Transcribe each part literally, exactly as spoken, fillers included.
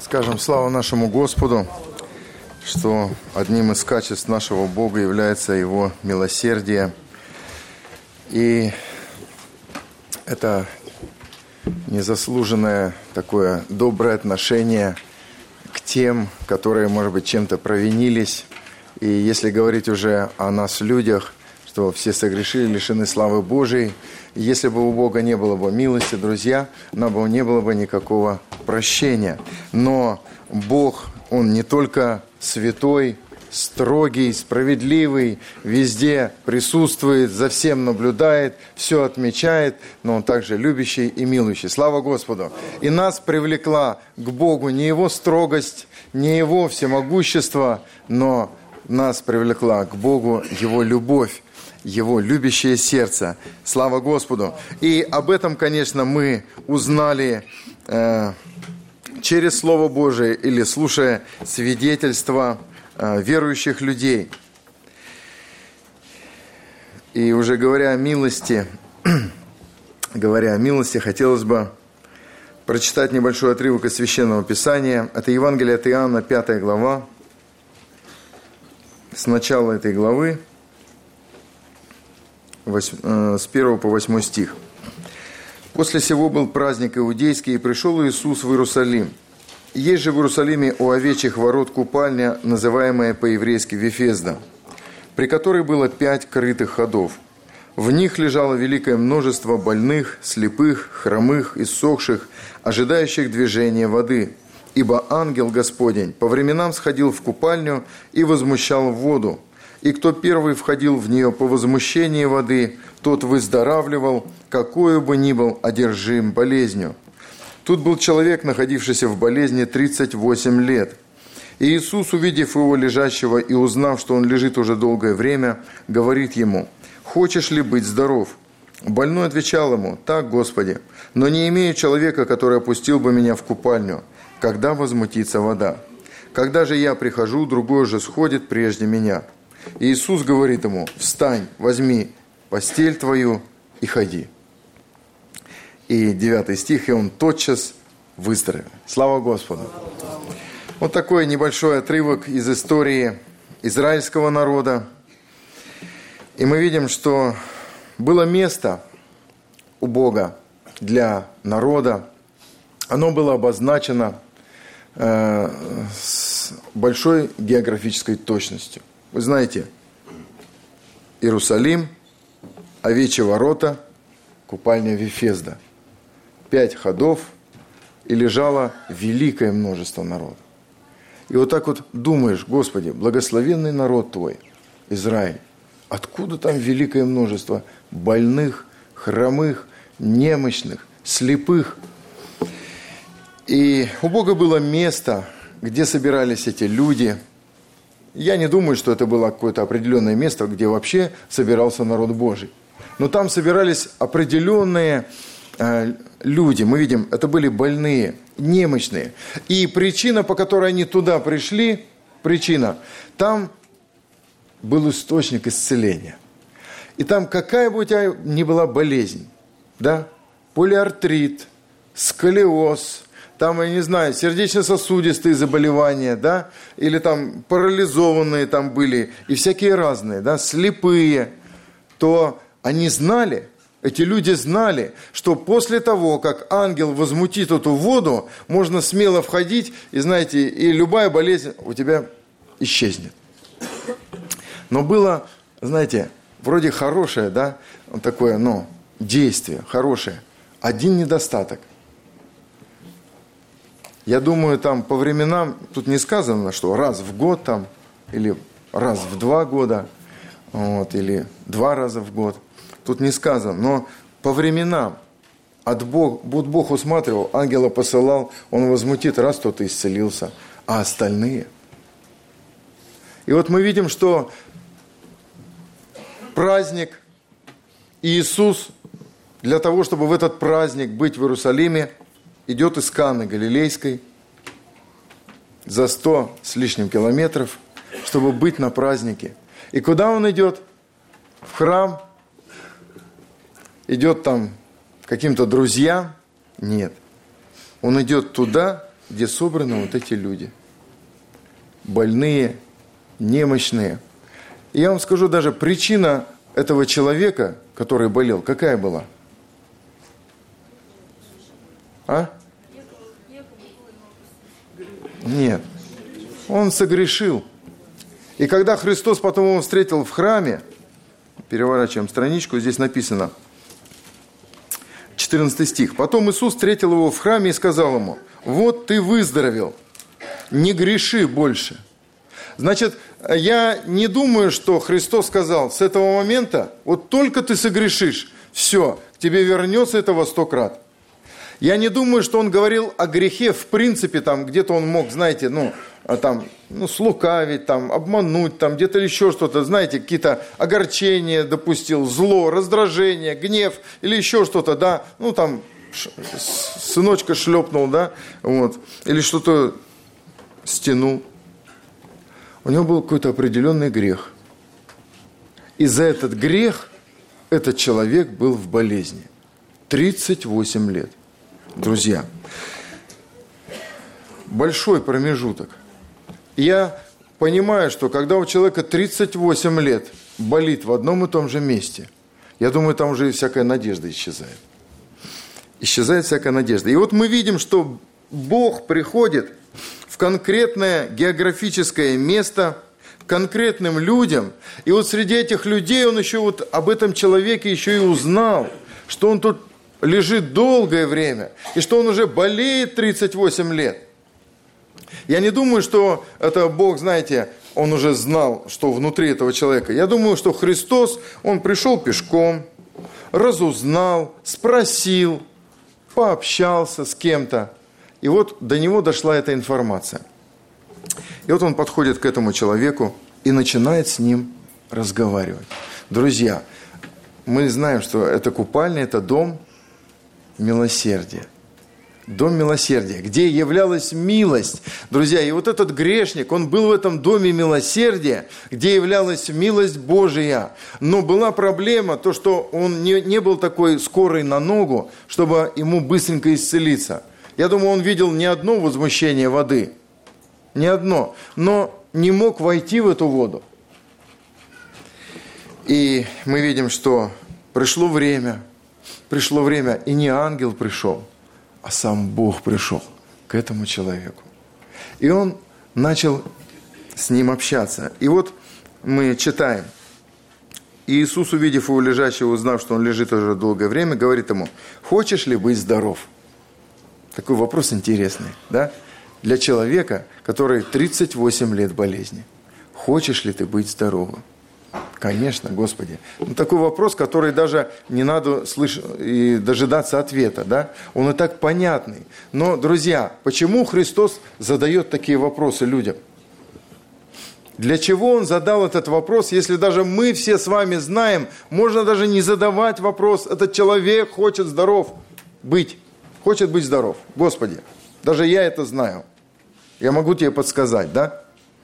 Скажем славу нашему Господу, что одним из качеств нашего Бога является Его милосердие. И это незаслуженное такое доброе отношение к тем, которые, может быть, чем-то провинились. И если говорить уже о нас, людях, что все согрешили, лишены славы Божией. И если бы у Бога не было бы милости, друзья, нам бы не было бы никакого прощения. Но Бог, Он не только святой, строгий, справедливый, везде присутствует, за всем наблюдает, все отмечает, но Он также любящий и милующий. Слава Господу! И нас привлекла к Богу не Его строгость, не Его всемогущество, но нас привлекла к Богу Его любовь, Его любящее сердце. Слава Господу! И об этом, конечно, мы узнали э, через Слово Божие или слушая свидетельства э, верующих людей. И уже говоря о милости, говоря о милости, хотелось бы прочитать небольшой отрывок из Священного Писания. Это Евангелие от Иоанна, пятая глава. С начала этой главы, с первого по восьмой стих. «После сего был праздник иудейский, и пришел Иисус в Иерусалим. Есть же в Иерусалиме у овечьих ворот купальня, называемая по-еврейски Вифезда, при которой было пять крытых ходов. В них лежало великое множество больных, слепых, хромых, иссохших, ожидающих движения воды. Ибо ангел Господень по временам сходил в купальню и возмущал воду. И кто первый входил в нее по возмущении воды, тот выздоравливал, какой бы ни был одержим болезнью. Тут был человек, находившийся в болезни тридцать восемь лет. И Иисус, увидев его лежащего и узнав, что он лежит уже долгое время, говорит ему: «Хочешь ли быть здоров?» Больной отвечал ему: «Так, Господи, но не имею человека, который опустил бы меня в купальню, когда возмутится вода. Когда же я прихожу, другой же сходит прежде меня». И Иисус говорит ему: «Встань, возьми постель твою и ходи». И девятый стих, и он тотчас выздоровел. Слава Господу! Вот такой небольшой отрывок из истории израильского народа. И мы видим, что было место у Бога для народа. Оно было обозначено э, с большой географической точностью. Вы знаете, Иерусалим, овечьи ворота, купальня Вифезда. Пять ходов, и лежало великое множество народа. И вот так вот думаешь: Господи, благословенный народ Твой, Израиль, откуда там великое множество больных, хромых, немощных, слепых? И у Бога было место, где собирались эти люди. Я не думаю, что это было какое-то определенное место, где вообще собирался народ Божий. Но там собирались определенные э, люди. Мы видим, это были больные, немощные. И причина, по которой они туда пришли, причина, там был источник исцеления. И там какая бы у тебя ни была болезнь, да, полиартрит, сколиоз, там, я не знаю, сердечно-сосудистые заболевания, да, или там парализованные там были, и всякие разные, да, слепые, то они знали, эти люди знали, что после того, как ангел возмутит эту воду, можно смело входить, и, знаете, и любая болезнь у тебя исчезнет. Но было, знаете, вроде хорошее, да, такое, ну, действие, хорошее. Один недостаток. Я думаю, там по временам, тут не сказано, что раз в год там, или раз в два года, вот, или два раза в год. Тут не сказано, но по временам от Бог, будь Бог усматривал, ангела посылал, он возмутит, раз кто-то исцелился, а остальные. И вот мы видим, что праздник Иисус, для того, чтобы в этот праздник быть в Иерусалиме, идет из Каны Галилейской за сто с лишним километров, чтобы быть на празднике. И куда он идет? В храм? Идет там к каким-то друзьям? Нет. Он идет туда, где собраны вот эти люди. Больные, немощные. И я вам скажу, даже причина этого человека, который болел, какая была? А? Нет. Он согрешил. И когда Христос потом его встретил в храме, переворачиваем страничку, здесь написано, четырнадцатый стих. Потом Иисус встретил его в храме и сказал ему: вот ты выздоровел, не греши больше. Значит, я не думаю, что Христос сказал, с этого момента, вот только ты согрешишь, все, к тебе вернется это во сто крат. Я не думаю, что он говорил о грехе в принципе, там где-то он мог, знаете, ну, там, ну, слукавить, там, обмануть, там, где-то еще что-то, знаете, какие-то огорчения допустил, зло, раздражение, гнев или еще что-то, да, ну, там, сыночка шлепнул, да, вот, или что-то стянул. У него был какой-то определенный грех. И за этот грех этот человек был в болезни. тридцать восемь лет. Друзья, большой промежуток. Я понимаю, что когда у человека тридцать восемь лет болит в одном и том же месте, я думаю, там уже и всякая надежда исчезает. Исчезает всякая надежда. И вот мы видим, что Бог приходит в конкретное географическое место, к конкретным людям. И вот среди этих людей он еще вот об этом человеке еще и узнал, что он тут лежит долгое время, и что он уже болеет тридцать восемь лет. Я не думаю, что это Бог, знаете, он уже знал, что внутри этого человека. Я думаю, что Христос, он пришел пешком, разузнал, спросил, пообщался с кем-то. И вот до него дошла эта информация. И вот он подходит к этому человеку и начинает с ним разговаривать. Друзья, мы знаем, что это купальня, это дом милосердия. Дом милосердия, где являлась милость. Друзья, и вот этот грешник, он был в этом доме милосердия, где являлась милость Божия. Но была проблема, то, что он не, не был такой скорый на ногу, чтобы ему быстренько исцелиться. Я думаю, он видел не одно возмущение воды, не одно, но не мог войти в эту воду. И мы видим, что пришло время, пришло время, и не ангел пришел, а сам Бог пришел к этому человеку. И он начал с ним общаться. И вот мы читаем. И Иисус, увидев его лежащего, узнав, что он лежит уже долгое время, говорит ему: хочешь ли быть здоров? Такой вопрос интересный, да? Для человека, который тридцать восемь лет болезни. Хочешь ли ты быть здоровым? Конечно, Господи. Ну, такой вопрос, который даже не надо слышать и дожидаться ответа, да? Он и так понятный. Но, друзья, почему Христос задает такие вопросы людям? Для чего Он задал этот вопрос, если даже мы все с вами знаем, можно даже не задавать вопрос, этот человек хочет здоров быть. Хочет быть здоров. Господи, даже я это знаю. Я могу тебе подсказать, да?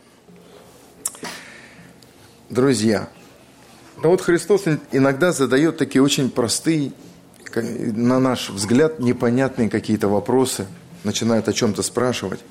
Друзья, но вот Христос иногда задает такие очень простые, на наш взгляд, непонятные какие-то вопросы, начинает о чем-то спрашивать.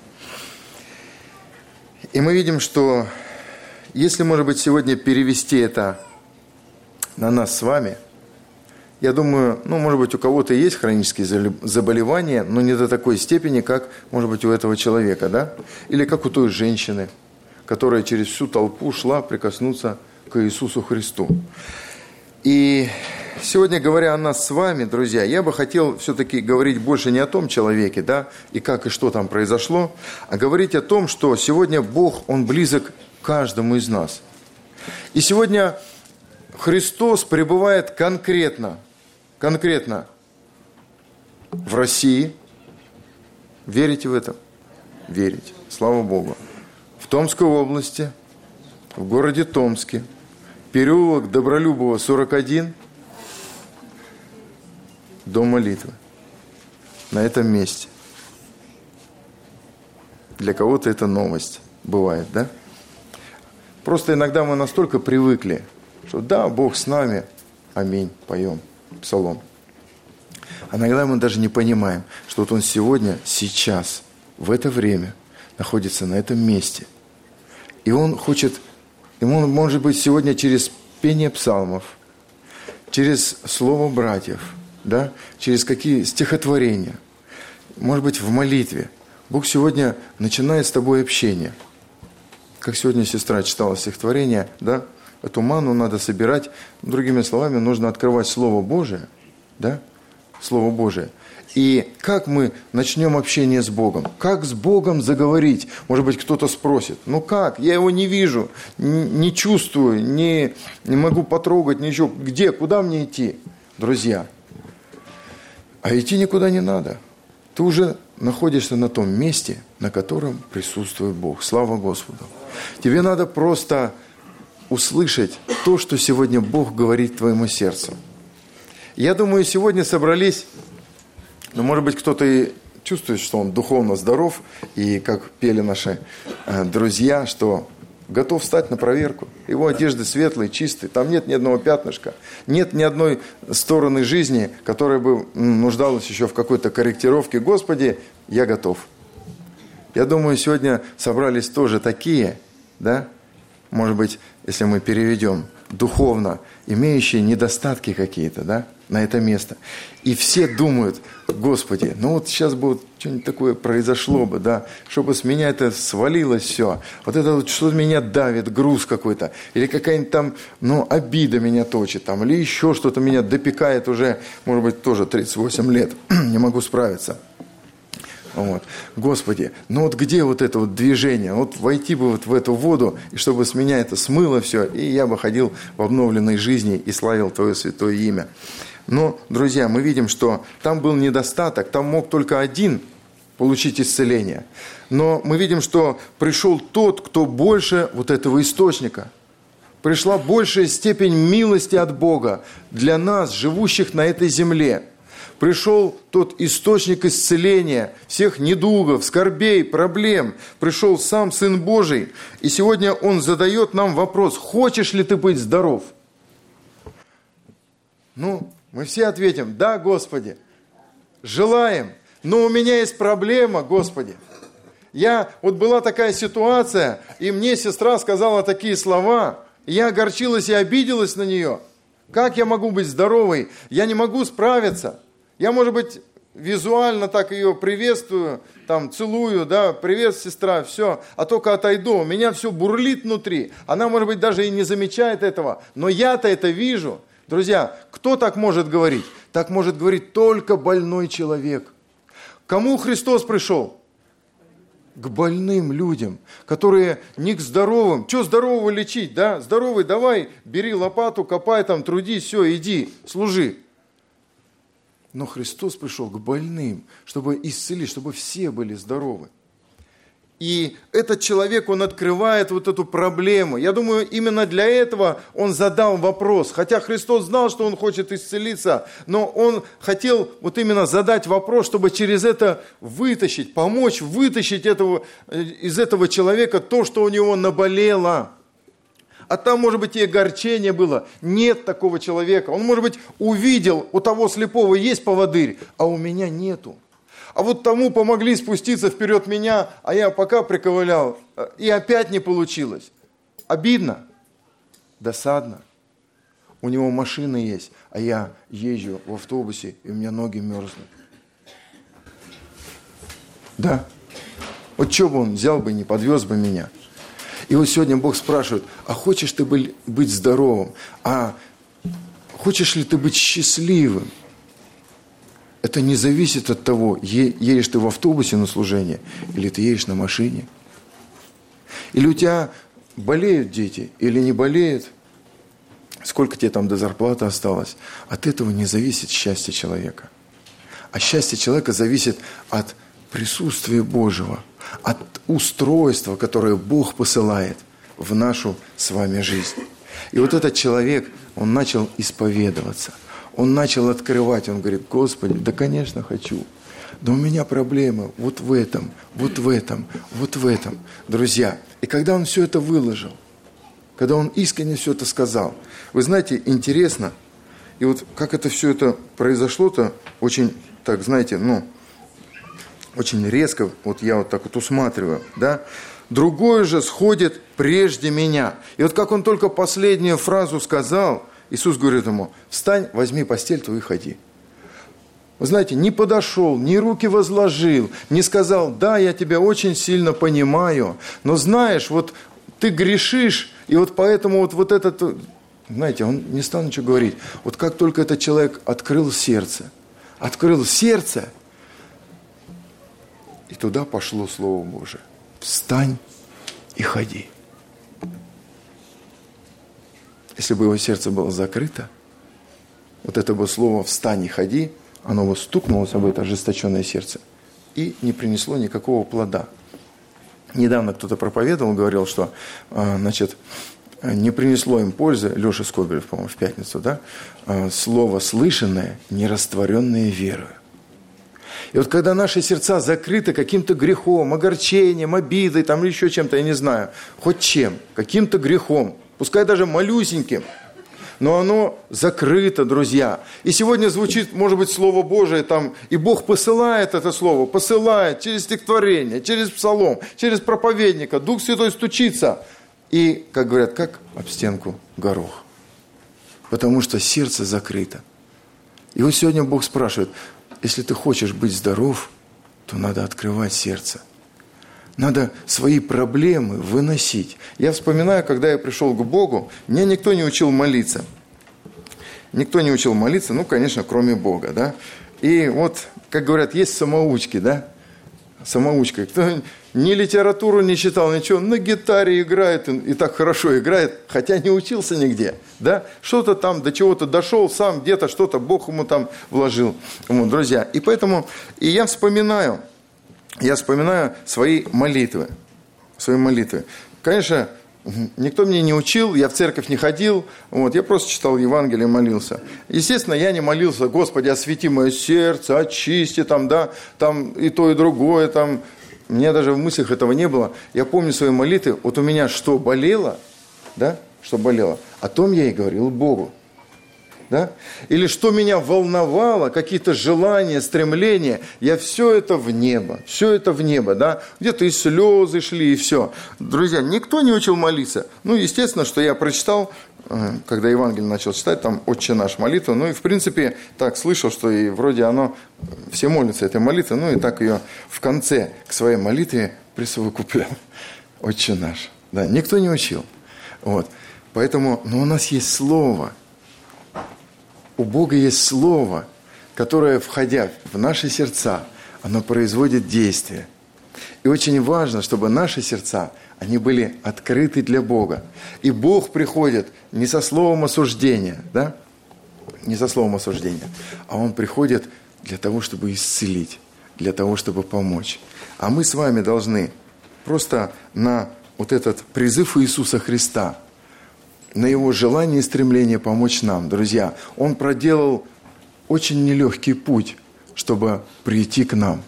И мы видим, что если, может быть, сегодня перевести это на нас с вами, я думаю, ну, может быть, у кого-то есть хронические заболевания, но не до такой степени, как, может быть, у этого человека, да? Или как у той женщины, которая через всю толпу шла прикоснуться к Иисусу Христу. И сегодня, говоря о нас с вами, друзья, я бы хотел все-таки говорить больше не о том человеке, да, и как и что там произошло, а говорить о том, что сегодня Бог, Он близок к каждому из нас. И сегодня Христос пребывает конкретно, конкретно в России. Верите в это? Верите. Слава Богу. В Томской области, в городе Томске, переулок Добролюбова, сорок один, дом молитвы. На этом месте. Для кого-то это новость. Бывает, да? Просто иногда мы настолько привыкли, что да, Бог с нами, аминь, поем псалом. А иногда мы даже не понимаем, что вот Он сегодня, сейчас в это время находится на этом месте. И он хочет, ему, может быть, сегодня через пение псалмов, через слово братьев, да, через какие стихотворения, может быть, в молитве. Бог сегодня начинает с тобой общение. Как сегодня сестра читала стихотворение, да, эту ману надо собирать. Другими словами, нужно открывать Слово Божие, да, Слово Божие. И как мы начнем общение с Богом? Как с Богом заговорить? Может быть, кто-то спросит, ну как? Я его не вижу, не чувствую, не, не могу потрогать, ничего. Где, куда мне идти? Друзья, а идти никуда не надо. Ты уже находишься на том месте, на котором присутствует Бог. Слава Господу. Тебе надо просто услышать то, что сегодня Бог говорит твоему сердцу. Я думаю, сегодня собрались, ну, может быть, кто-то и чувствует, что он духовно здоров, и, как пели наши э, друзья, что готов встать на проверку. Его одежды светлые, чистые, там нет ни одного пятнышка, нет ни одной стороны жизни, которая бы нуждалась еще в какой-то корректировке. Господи, я готов. Я думаю, сегодня собрались тоже такие, да, может быть, если мы переведем, духовно имеющие недостатки какие-то, да, на это место. И все думают, Господи, ну вот сейчас бы вот что-нибудь такое произошло бы, да, чтобы с меня это свалилось все. Вот это вот что-то меня давит, груз какой-то, или какая-нибудь там, ну, обида меня точит, там, или еще что-то меня допекает уже, может быть, тоже тридцать восемь лет, не могу справиться. Вот. Господи, ну вот где вот это вот движение? Вот войти бы вот в эту воду, и чтобы с меня это смыло все, и я бы ходил в обновленной жизни и славил Твое святое имя. Но, друзья, мы видим, что там был недостаток, там мог только один получить исцеление. Но мы видим, что пришел тот, кто больше вот этого источника. Пришла большая степень милости от Бога для нас, живущих на этой земле. Пришел тот источник исцеления всех недугов, скорбей, проблем. Пришел сам Сын Божий. И сегодня Он задает нам вопрос: хочешь ли ты быть здоров? Ну, мы все ответим: да, Господи, желаем. Но у меня есть проблема, Господи. Я, вот была такая ситуация, и мне сестра сказала такие слова. Я огорчилась и обиделась на нее. Как я могу быть здоровой? Я не могу справиться. Я, может быть, визуально так ее приветствую, там, целую, да, привет, сестра, все, а только отойду, у меня все бурлит внутри. Она, может быть, даже и не замечает этого, но я-то это вижу. Друзья, кто так может говорить? Так может говорить только больной человек. Кому Христос пришел? К больным людям, которые не к здоровым. Что здорового лечить, да? Здоровый, давай, бери лопату, копай там, трудись, все, иди, служи. Но Христос пришел к больным, чтобы исцелить, чтобы все были здоровы. И этот человек, он открывает вот эту проблему. Я думаю, именно для этого он задал вопрос. Хотя Христос знал, что он хочет исцелиться, но он хотел вот именно задать вопрос, чтобы через это вытащить, помочь вытащить этого, из этого человека то, что у него наболело. А там, может быть, и огорчение было. Нет такого человека. Он, может быть, увидел, у того слепого есть поводырь, а у меня нету. А вот тому помогли спуститься вперед меня, а я пока приковылял, и опять не получилось. Обидно, досадно. У него машина есть, а я езжу в автобусе, и у меня ноги мерзнут. Да. Вот что бы он взял бы, не подвез бы меня. И вот сегодня Бог спрашивает: а хочешь ты быть здоровым? А хочешь ли ты быть счастливым? Это не зависит от того, едешь ты в автобусе на служение, или ты едешь на машине. Или у тебя болеют дети, или не болеют. Сколько тебе там до зарплаты осталось? От этого не зависит счастье человека. А счастье человека зависит от присутствия Божьего, от устройства, которое Бог посылает в нашу с вами жизнь. И вот этот человек, он начал исповедоваться. Он начал открывать, он говорит: Господи, да, конечно, хочу. Да у меня проблемы вот в этом, вот в этом, вот в этом. Друзья, и когда он все это выложил, когда он искренне все это сказал, вы знаете, интересно, и вот как это все это произошло-то, очень, так, знаете, ну, очень резко, вот я вот так вот усматриваю, да, другой же сходит прежде меня. И вот как он только последнюю фразу сказал, Иисус говорит ему: встань, возьми постель твою и ходи. Вы знаете, не подошел, ни руки возложил, не сказал: да, я тебя очень сильно понимаю, но знаешь, вот ты грешишь, и вот поэтому вот, вот этот, знаете, он не стал ничего говорить. Вот как только этот человек открыл сердце, открыл сердце, и туда пошло Слово Божие: встань и ходи. Если бы его сердце было закрыто, вот это бы слово «встань и ходи», оно бы стукнулось об это ожесточенное сердце и не принесло никакого плода. Недавно кто-то проповедовал, говорил, что, значит, не принесло им пользы, Леша Скобелев, по-моему, в пятницу, да, слово слышанное, не растворенное верою. И вот когда наши сердца закрыты каким-то грехом, огорчением, обидой, там, или еще чем-то, я не знаю, хоть чем, каким-то грехом, пускай даже малюсеньким, но оно закрыто, друзья. И сегодня звучит, может быть, Слово Божие, там, и Бог посылает это Слово, посылает через стихотворение, через псалом, через проповедника, Дух Святой стучится. И, как говорят, как об стенку горох. Потому что сердце закрыто. И вот сегодня Бог спрашивает: если ты хочешь быть здоров, то надо открывать сердце. Надо свои проблемы выносить. Я вспоминаю, когда я пришел к Богу, меня никто не учил молиться. Никто не учил молиться, ну, конечно, кроме Бога, да. И вот, как говорят, есть самоучки, да. Самоучка. Кто ни литературу не читал, ничего, на гитаре играет, и так хорошо играет, хотя не учился нигде, да. Что-то там, до чего-то дошел сам, где-то что-то Бог ему там вложил. Вот, друзья, и поэтому, и я вспоминаю, Я вспоминаю свои молитвы. Свои молитвы. Конечно, никто мне не учил, я в церковь не ходил, вот, я просто читал Евангелие и молился. Естественно, я не молился: Господи, освети мое сердце, очисти, там, да, там и то, и другое. Там. У меня даже в мыслях этого не было. Я помню свои молитвы, вот у меня что болело, да, что болело, о том я и говорил Богу. Да? Или что меня волновало, какие-то желания, стремления, я все это в небо, все это в небо, да? Где-то и слезы шли, и все. Друзья, никто не учил молиться. Ну, естественно, что я прочитал, когда Евангелие начал читать, там «Отче наш» молитва, ну и, в принципе, так слышал, что и вроде оно, все молятся этой молитвой, ну и так ее в конце к своей молитве присовокуплял. «Отче наш». Да, никто не учил. Вот. Поэтому, но у нас есть Слово. У Бога есть Слово, которое, входя в наши сердца, оно производит действие. И очень важно, чтобы наши сердца, они были открыты для Бога. И Бог приходит не со словом осуждения, да? Не со словом осуждения, а Он приходит для того, чтобы исцелить, для того, чтобы помочь. А мы с вами должны просто на вот этот призыв Иисуса Христа, на Его желание и стремление помочь нам. Друзья, Он проделал очень нелегкий путь, чтобы прийти к нам.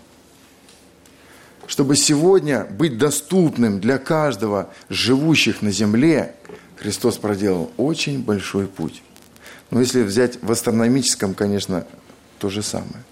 Чтобы сегодня быть доступным для каждого живущих на земле, Христос проделал очень большой путь. Но если взять в астрономическом, конечно, то же самое.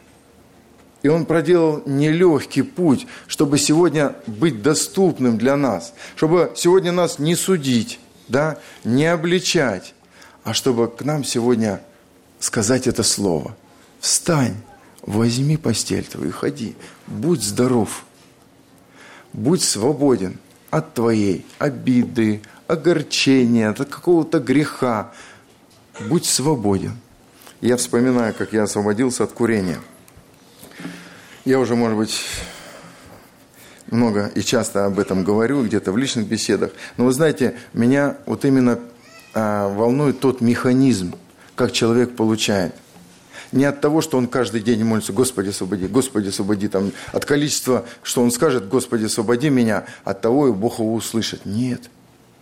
И Он проделал нелегкий путь, чтобы сегодня быть доступным для нас, чтобы сегодня нас не судить, да, не обличать, а чтобы к нам сегодня сказать это слово: встань, возьми постель твою и ходи, будь здоров, будь свободен от твоей обиды, огорчения, от какого-то греха, будь свободен. Я вспоминаю, как я освободился от курения. Я уже, может быть, много и часто об этом говорю, где-то в личных беседах. Но вы знаете, меня вот именно а, волнует тот механизм, как человек получает. Не от того, что он каждый день молится: Господи, освободи, Господи, освободи. Там, от количества, что он скажет: Господи, освободи меня, от того и Бог его услышит. Нет.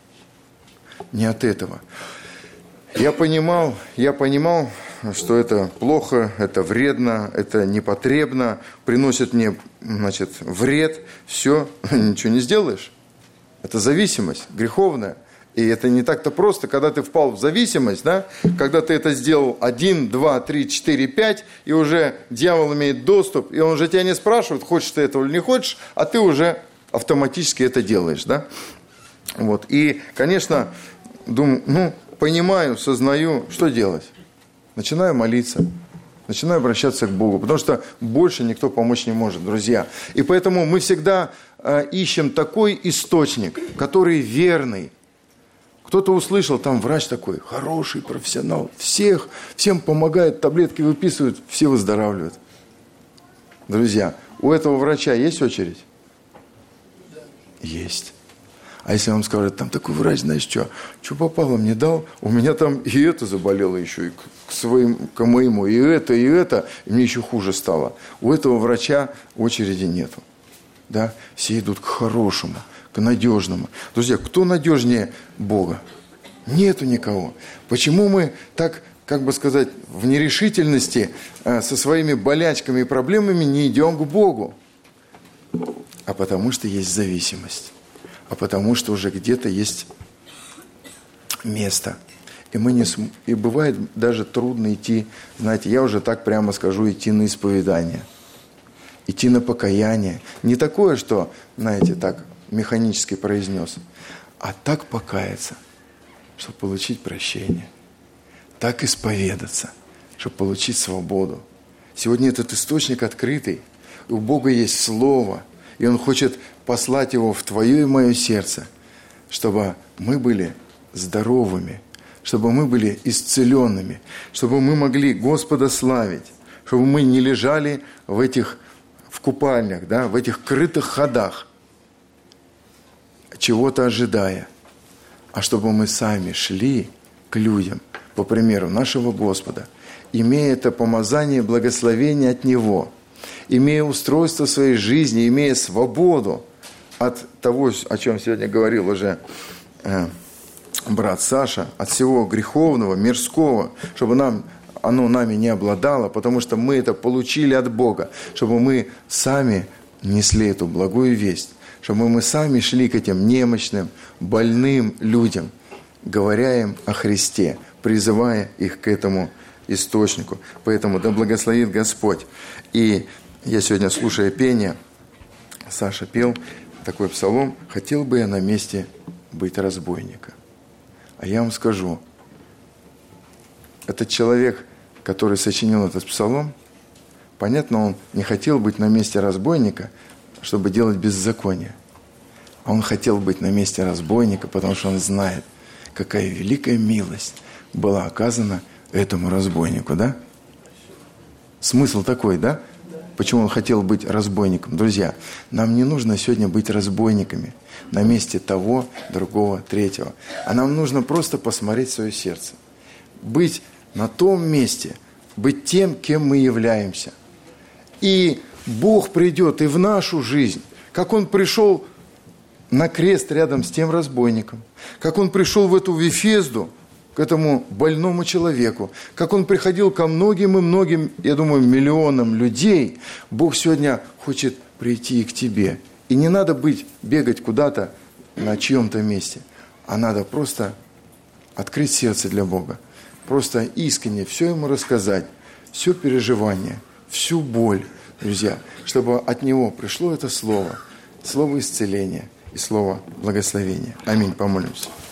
Не от этого. Я понимал, я понимал, что это плохо, это вредно, это непотребно, приносит мне, значит, вред, все, ничего не сделаешь. Это зависимость греховная. И это не так-то просто, когда ты впал в зависимость, да? Когда ты это сделал один, два, три, четыре, пять, и уже дьявол имеет доступ, и он уже тебя не спрашивает, хочешь ты этого или не хочешь, а ты уже автоматически это делаешь, да? Вот. И, конечно, думаю, ну, понимаю, сознаю, что делать. Начинаю молиться, начинаю обращаться к Богу, потому что больше никто помочь не может, друзья. И поэтому мы всегда э, ищем такой источник, который верный. Кто-то услышал, там врач такой, хороший профессионал, всех, всем помогает, таблетки выписывают, все выздоравливают. Друзья, у этого врача есть очередь? Есть. А если вам скажут, там такой врач, знаешь, что, что попало, мне дал, у меня там и это заболело еще, и к, своим, к моему, и это, и это, и мне еще хуже стало. У этого врача очереди нету. Да? Все идут к хорошему, к надежному. Друзья, кто надежнее Бога? Нету никого. Почему мы так, как бы сказать, в нерешительности э, со своими болячками и проблемами не идем к Богу? А потому что есть зависимость. А потому что уже где-то есть место. И, мы не см... и бывает даже трудно идти, знаете, я уже так прямо скажу, идти на исповедание. Идти на покаяние. Не такое, что, знаете, так механически произнес, а так покаяться, чтобы получить прощение. Так исповедаться, чтобы получить свободу. Сегодня этот источник открытый. У Бога есть Слово, и Он хочет послать его в твое и мое сердце, чтобы мы были здоровыми, чтобы мы были исцеленными, чтобы мы могли Господа славить, чтобы мы не лежали в этих в купальнях, да, в этих крытых ходах, чего-то ожидая, а чтобы мы сами шли к людям, по примеру нашего Господа, имея это помазание, благословение от Него, имея устройство своей жизни, имея свободу от того, о чем сегодня говорил уже э, брат Саша, от всего греховного, мирского, чтобы нам, оно нами не обладало, потому что мы это получили от Бога, чтобы мы сами несли эту благую весть, чтобы мы сами шли к этим немощным, больным людям, говоря им о Христе, призывая их к этому источнику. Поэтому да благословит Господь. И я сегодня, слушая пение, Саша пел такой псалом: «Хотел бы я на месте быть разбойника». А я вам скажу, этот человек, который сочинил этот псалом, понятно, он не хотел быть на месте разбойника, чтобы делать беззаконие. А он хотел быть на месте разбойника, потому что он знает, какая великая милость была оказана этому разбойнику, да? Смысл такой, да? Почему он хотел быть разбойником? Друзья, нам не нужно сегодня быть разбойниками на месте того, другого, третьего. А нам нужно просто посмотреть в свое сердце. Быть на том месте, быть тем, кем мы являемся. И Бог придет и в нашу жизнь, как Он пришел на крест рядом с тем разбойником, как Он пришел в эту Вифезду, к этому больному человеку, как Он приходил ко многим и многим, я думаю, миллионам людей, Бог сегодня хочет прийти и к тебе. И не надо быть, бегать куда-то на чьем-то месте, а надо просто открыть сердце для Бога, просто искренне все Ему рассказать, все переживание, всю боль, друзья, чтобы от Него пришло это слово, слово исцеления и слово благословения. Аминь. Помолимся.